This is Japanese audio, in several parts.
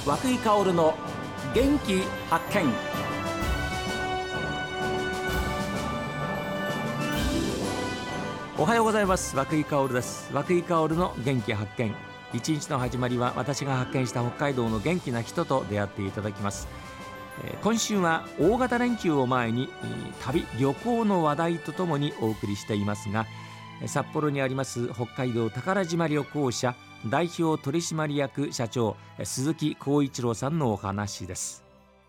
井香の元気発見。おはようございます。涌井香です。涌井香の元気発見。一日の始まりは私が発見した北海道の元気な人と出会っていただきます。今週は大型連休を前に旅行の話題とともにお送りしていますが、札幌にあります北海道宝島旅行社代表取締役社長鈴木浩一郎さんのお話です。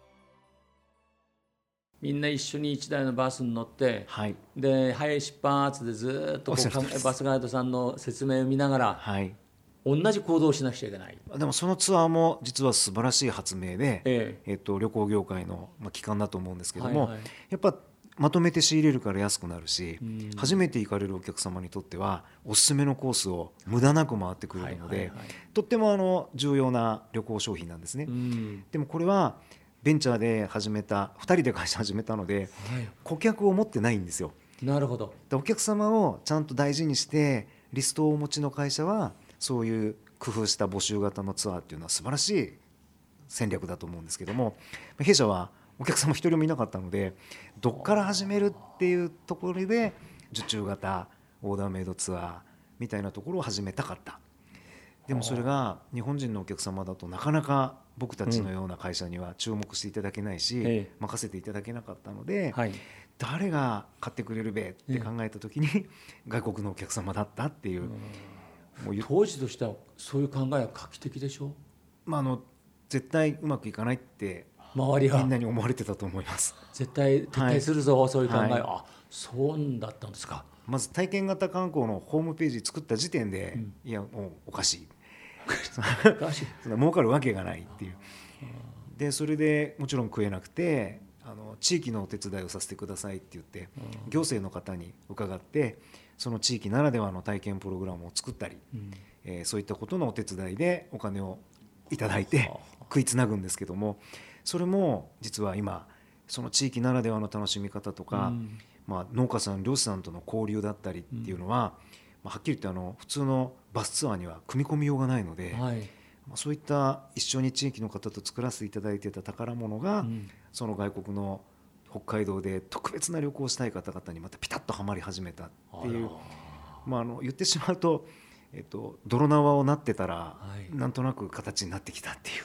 みんな一緒に一台のバスに乗って、はい、で早い出発でずっとバスガイドさんの説明を見ながら、はい、同じ行動をしなくちゃいけない。 でもそのツアーも実は素晴らしい発明で、旅行業界の基幹だと思うんですけども、はいはい、やっぱまとめて仕入れるから安くなるし、初めて行かれるお客様にとってはおすすめのコースを無駄なく回ってくれるので、はいはいはい、とっても重要な旅行商品なんですね。でもこれはベンチャーで始めた2人で会社始めたので、はい、顧客を持ってないんですよ。 なるほど。 お客様をちゃんと大事にしてリストをお持ちの会社はそういう工夫した募集型のツアーっていうのは素晴らしい戦略だと思うんですけども、弊社はお客様一人もいなかったので、どっから始めるっていうところで受注型オーダーメイドツアーみたいなところを始めたかった。でもそれが日本人のお客様だとなかなか僕たちのような会社には注目していただけないし、任せていただけなかったので、はい、誰が買ってくれるべって考えた時に外国のお客様だったっていう、 もう当時としてはそういう考えは画期的でしょ。 絶対うまくいかないって周りはみんなに思われてたと思います。 絶対撤退するぞ、はい、そういう考え、はい、そうだったんですか。 まず体験型観光のホームページ作った時点で、いやもうおかしい儲かるわけがないっていう。でそれでもちろん食えなくて、地域のお手伝いをさせてくださいって言って行政の方に伺って、その地域ならではの体験プログラムを作ったり、そういったことのお手伝いでお金をいただいて食いつなぐんですけども、それも実は今その地域ならではの楽しみ方とか、農家さん漁師さんとの交流だったりっていうのは、はっきり言って普通のバスツアーには組み込みようがないので、はい、そういった一緒に地域の方と作らせていただいていた宝物が、その外国の北海道で特別な旅行をしたい方々にまたピタッとはまり始めたっていう、言ってしまうと、泥縄をなってたら、はい、なんとなく形になってきたっていう、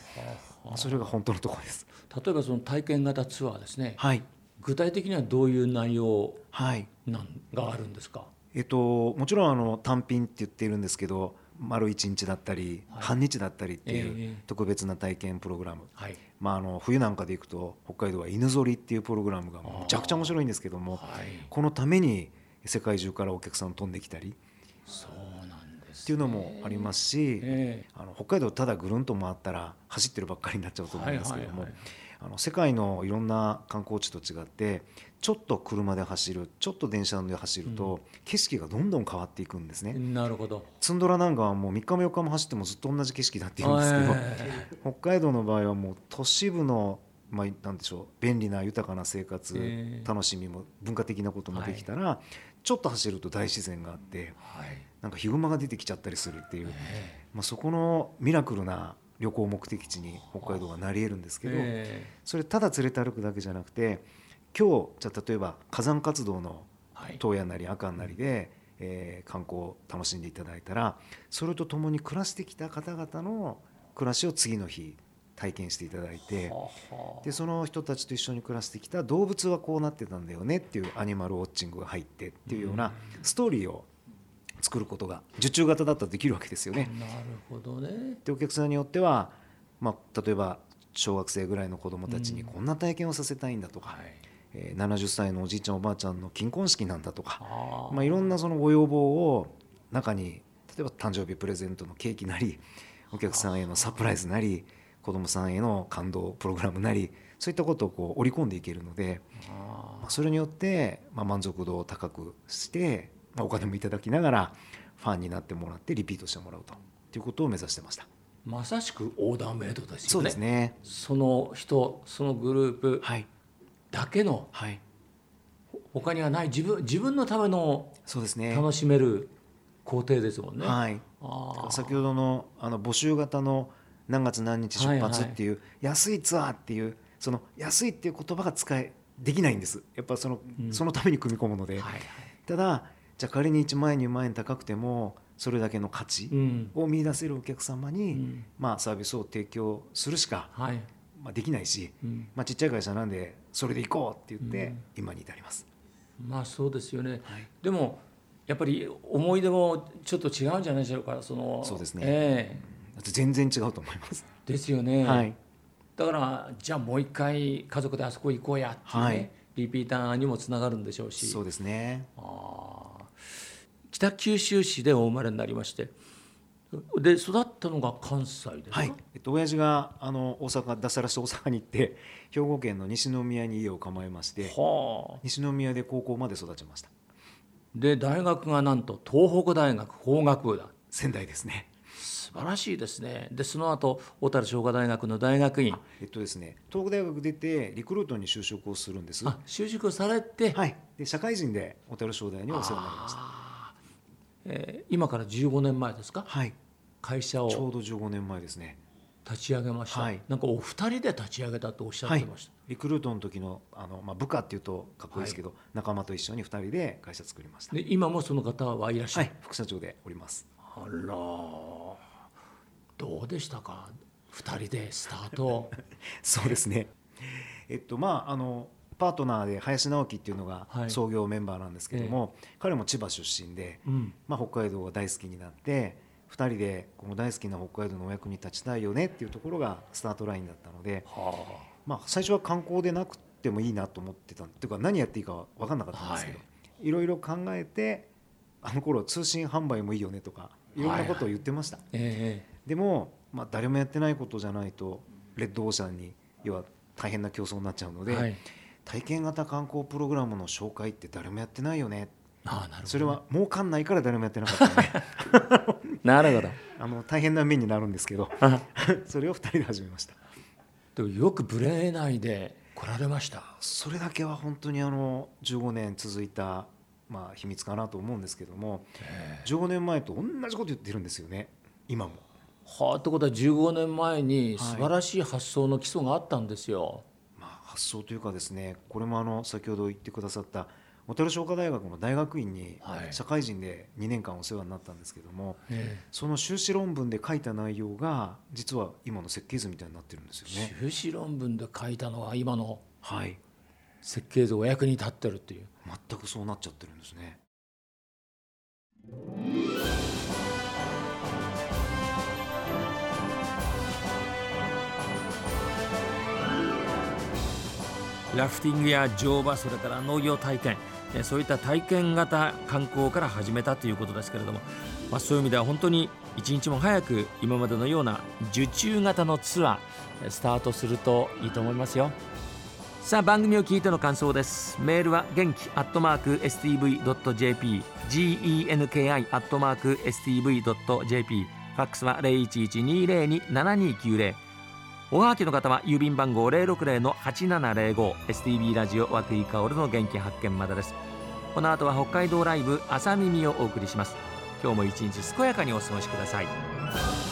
それが本当のところです。 例えばその体験型ツアーですね、 はい、 具体的にはどういう内容があるんですか。 もちろん単品って言っているんですけど、丸1日だったり、はい、半日だったりっていう特別な体験プログラム、はい、冬なんかで行くと北海道は犬ぞりっていうプログラムがむちゃくちゃ面白いんですけども、はい、このために世界中からお客さん飛んできたり、 そうなんですね、 っていうのもありますし、北海道ただぐるんと回ったら走ってるばっかりになっちゃうと思うんですけども、世界のいろんな観光地と違ってちょっと車で走る、ちょっと電車で走ると、景色がどんどん変わっていくんですね。 なるほど。 ツンドラなんかはもう3日も4日も走ってもずっと同じ景色だって言うんですけど、北海道の場合はもう都市部の、なんでしょう、便利な豊かな生活、楽しみも文化的なこともできたら、ちょっと走ると大自然があって、なんかヒグマが出てきちゃったりするっていう、そこのミラクルな旅行目的地に北海道はなり得るんですけど、それただ連れて歩くだけじゃなくて、今日じゃあ例えば火山活動の洞爺なり阿寒なりで、観光を楽しんでいただいたら、それとともに暮らしてきた方々の暮らしを次の日体験していただいて、でその人たちと一緒に暮らしてきた動物はこうなってたんだよねっていうアニマルウォッチングが入ってっていうようなストーリーを作ることが受注型だったらできるわけですよね。 なるほどね。 でお客さんによっては、例えば小学生ぐらいの子どもたちにこんな体験をさせたいんだとか、70歳のおじいちゃんおばあちゃんの金婚式なんだとか、いろんなそのご要望を中に、例えば誕生日プレゼントのケーキなり、お客さんへのサプライズなり、子どもさんへの感動プログラムなり、そういったことを織り込んでいけるので、それによって満足度を高くして、お金もいただきながらファンになってもらってリピートしてもらうということを目指してました。 まさしくオーダーメイドですよね。 そうですね。 その人、そのグループだけの、他にはない自分のための楽しめる工程ですもんね。 先ほどの募集型の何月何日出発っていう、安いツアーっていうその安いっていう言葉ができないんです。やっぱそのために組み込むので、ただじゃあ仮に1万円2万円高くてもそれだけの価値を見出せるお客様に、サービスを提供するしか、できないし、ちっちゃい会社なんでそれで行こうって言って今に至ります。 そうですよね、でもやっぱり思い出もちょっと違うんじゃないでしょうか。 そうですね、全然違うと思います。 ですよね、だからじゃあもう一回家族であそこ行こうやっていうね、リピーターにもつながるんでしょうし。 そうですね。 北九州市でお生まれになりまして、で育ったのが関西ですか。 親父が脱サラして大阪に行って兵庫県の西宮に家を構えまして、西宮で高校まで育ちました。 で大学がなんと東北大学法学部だ。 仙台ですね。 素晴らしいですね。でその後小樽商科大学の大学院、 ですね、東北大学出てリクルートに就職をするんです。 就職されて、 で社会人で小樽商大にお世話になりました。 今から15年前ですか。会社をちょうど15年前ですね、 立ち上げました。なんかお二人で立ち上げたとおっしゃってました。 リクルートの時の部下っていうとかっこいいですけど、仲間と一緒に2人で会社作りました。 で今もその方はいらっしゃる。 副社長でおります。 あら、どうでしたか2人でスタート。 そうですね、パートナーで林直樹っていうのが創業メンバーなんですけども、彼も千葉出身で、北海道が大好きになって2人でこの大好きな北海道のお役に立ちたいよねっていうところがスタートラインだったので、最初は観光でなくてもいいなと思ってたっていうか、何やっていいか分かんなかったんですけど、いろいろ考えて、あの頃通信販売もいいよねとかいろんなことを言ってました。でも、誰もやってないことじゃないとレッドオーシャンに要は大変な競争になっちゃうので、体験型観光プログラムの紹介って誰もやってないよね。それは儲かんないから誰もやってなかったのでなるほど、 大変な目になるんですけどそれを2人で始めました。 でもよくブレないで来られました。 それだけは本当に15年続いた、秘密かなと思うんですけども、15年前と同じこと言ってるんですよね今も。 ってことは15年前に素晴らしい発想の基礎があったんですよ。 発想というかですね、これも先ほど言ってくださった小樽商科大学の大学院に社会人で2年間お世話になったんですけども、その修士論文で書いた内容が実は今の設計図みたいになってるんですよね。 修士論文で書いたのは今の設計図お役に立ってるっていう。 全くそうなっちゃってるんですね。 ラフティングや乗馬、それから農業体験、そういった体験型観光から始めたということですけれども、そういう意味では本当に一日も早く今までのような受注型のツアースタートするといいと思いますよ。さあ番組を聞いての感想です。メールは元気@stv.jp、 genki@stv.jp、 ファックスは 0112027290。おはがきの方は郵便番号 060-8705 STB ラジオ和久井薫の元気発見までです。この後は北海道ライブ朝耳をお送りします。今日も一日健やかにお過ごしください。